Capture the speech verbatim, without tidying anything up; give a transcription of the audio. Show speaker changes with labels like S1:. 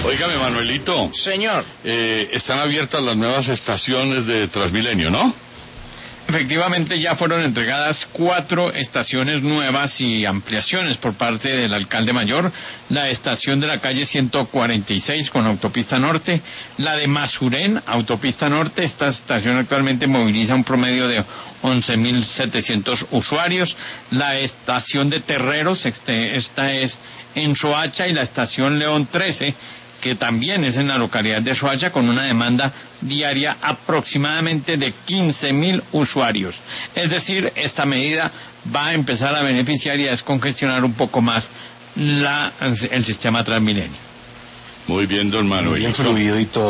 S1: Óigame, Manuelito.
S2: Señor.
S1: Eh, están abiertas las nuevas estaciones de Transmilenio, ¿no?
S2: Efectivamente, ya fueron entregadas cuatro estaciones nuevas y ampliaciones por parte del alcalde mayor. La estación de la calle ciento cuarenta y seis con autopista norte, la de Masurén, autopista norte. Esta estación actualmente moviliza un promedio de once mil setecientos usuarios. La estación de Terreros, este, esta es en Soacha, y la estación León trece, que también es en la localidad de Soacha, con una demanda diaria aproximadamente de quince mil usuarios. Es decir, esta medida va a empezar a beneficiar y a descongestionar un poco más la, el sistema Transmilenio.
S1: Muy bien, don Manuel.
S3: Bien fluido y todo.